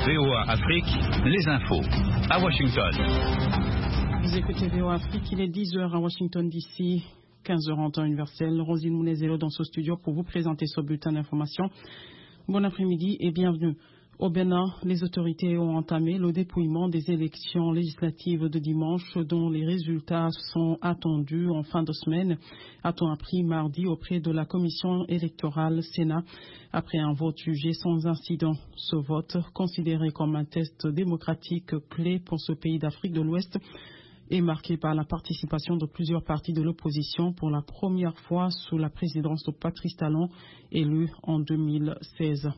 VOA Afrique, les infos. À Washington. Vous écoutez VOA Afrique, il est 10h à Washington DC, 15h en temps universel. Rosine Mounezelo dans ce studio pour vous présenter ce bulletin d'information. Bon après-midi et bienvenue. Au Bénin, les autorités ont entamé le dépouillement des élections législatives de dimanche dont les résultats sont attendus en fin de semaine, a-t-on appris mardi auprès de la commission électorale Sénat après un vote jugé sans incident. Ce vote, considéré comme un test démocratique clé pour ce pays d'Afrique de l'Ouest, est marqué par la participation de plusieurs partis de l'opposition pour la première fois sous la présidence de Patrice Talon, élu en 2016.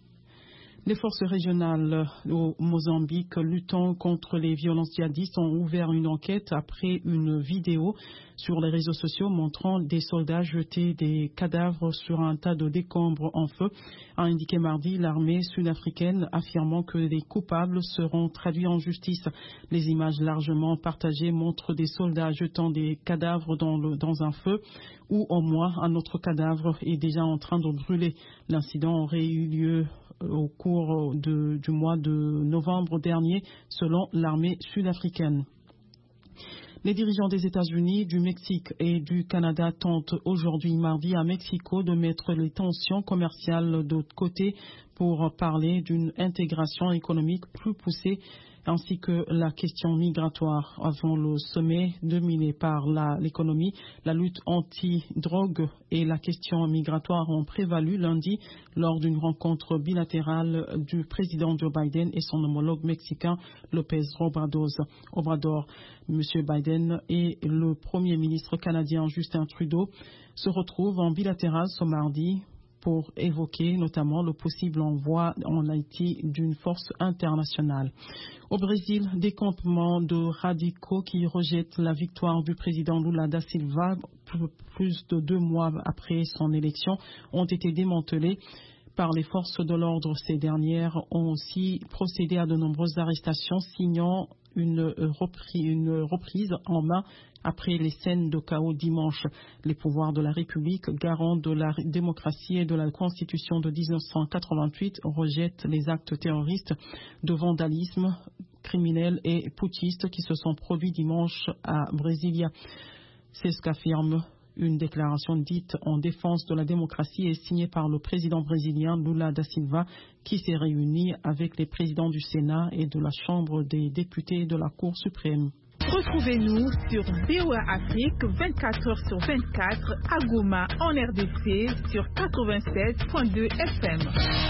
Les forces régionales au Mozambique luttant contre les violences djihadistes ont ouvert une enquête après une vidéo sur les réseaux sociaux montrant des soldats jeter des cadavres sur un tas de décombres en feu, a indiqué mardi l'armée sud-africaine, affirmant que les coupables seront traduits en justice. Les images largement partagées montrent des soldats jetant des cadavres dans un feu où au moins un autre cadavre est déjà en train de brûler. L'incident aurait eu lieu au cours du mois de novembre dernier, selon l'armée sud-africaine. Les dirigeants des États-Unis, du Mexique et du Canada tentent aujourd'hui mardi à Mexico de mettre les tensions commerciales de côté pour parler d'une intégration économique plus poussée ainsi que la question migratoire. Avant le sommet dominé par l'économie, la lutte anti-drogue et la question migratoire ont prévalu lundi lors d'une rencontre bilatérale du président Joe Biden et son homologue mexicain López Obrador. M. Biden et le premier ministre canadien Justin Trudeau se retrouvent en bilatéral ce mardi pour évoquer notamment le possible envoi en Haïti d'une force internationale. Au Brésil, des campements de radicaux qui rejettent la victoire du président Lula da Silva plus de 2 mois après son élection ont été démantelés par les forces de l'ordre. Ces dernières ont aussi procédé à de nombreuses arrestations, signant une reprise en main après les scènes de chaos dimanche. Les pouvoirs de la République, garant de la démocratie et de la Constitution de 1988, rejettent les actes terroristes de vandalisme criminel et putschiste qui se sont produits dimanche à Brasilia. C'est ce qu'affirme une déclaration dite en défense de la démocratie et signée par le président brésilien Lula da Silva, qui s'est réuni avec les présidents du Sénat et de la Chambre des députés de la Cour suprême. Retrouvez-nous sur VOA Afrique 24h/24 à Goma en RDC sur 87.2 FM.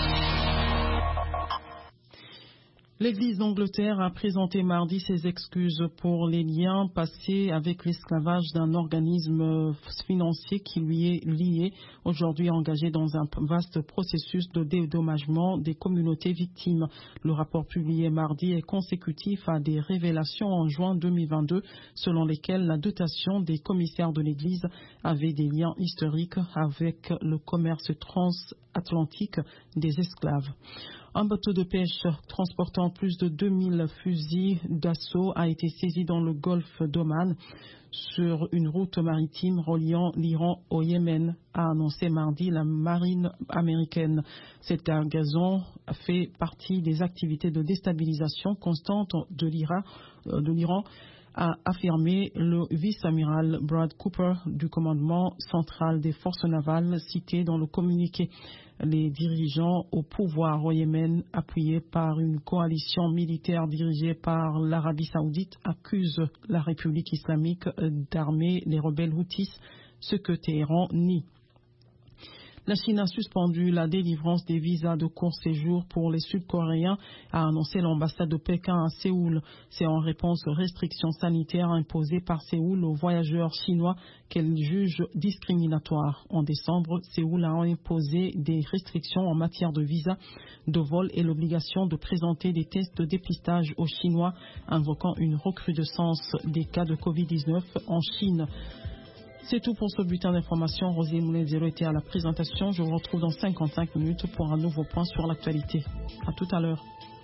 L'Église d'Angleterre a présenté mardi ses excuses pour les liens passés avec l'esclavage d'un organisme financier qui lui est lié, aujourd'hui engagé dans un vaste processus de dédommagement des communautés victimes. Le rapport publié mardi est consécutif à des révélations en juin 2022 selon lesquelles la dotation des commissaires de l'Église avait des liens historiques avec le commerce transatlantique des esclaves. Un bateau de pêche transportant plus de 2000 fusils d'assaut a été saisi dans le golfe d'Oman sur une route maritime reliant l'Iran au Yémen, a annoncé mardi la marine américaine. Cette cargaison fait partie des activités de déstabilisation constante de l'Iran, a affirmé le vice-amiral Brad Cooper du commandement central des forces navales cité dans le communiqué. Les dirigeants au pouvoir au Yémen, appuyés par une coalition militaire dirigée par l'Arabie saoudite, accusent la République islamique d'armer les rebelles houthis, ce que Téhéran nie. La Chine a suspendu la délivrance des visas de court séjour pour les Sud-Coréens, a annoncé l'ambassade de Pékin à Séoul. C'est en réponse aux restrictions sanitaires imposées par Séoul aux voyageurs chinois qu'elle juge discriminatoires. En décembre, Séoul a imposé des restrictions en matière de visa de vol et l'obligation de présenter des tests de dépistage aux Chinois, invoquant une recrudescence des cas de Covid-19 en Chine. C'est tout pour ce bulletin d'information. Rosine Mounezelo était à la présentation. Je vous retrouve dans 55 minutes pour un nouveau point sur l'actualité. À tout à l'heure.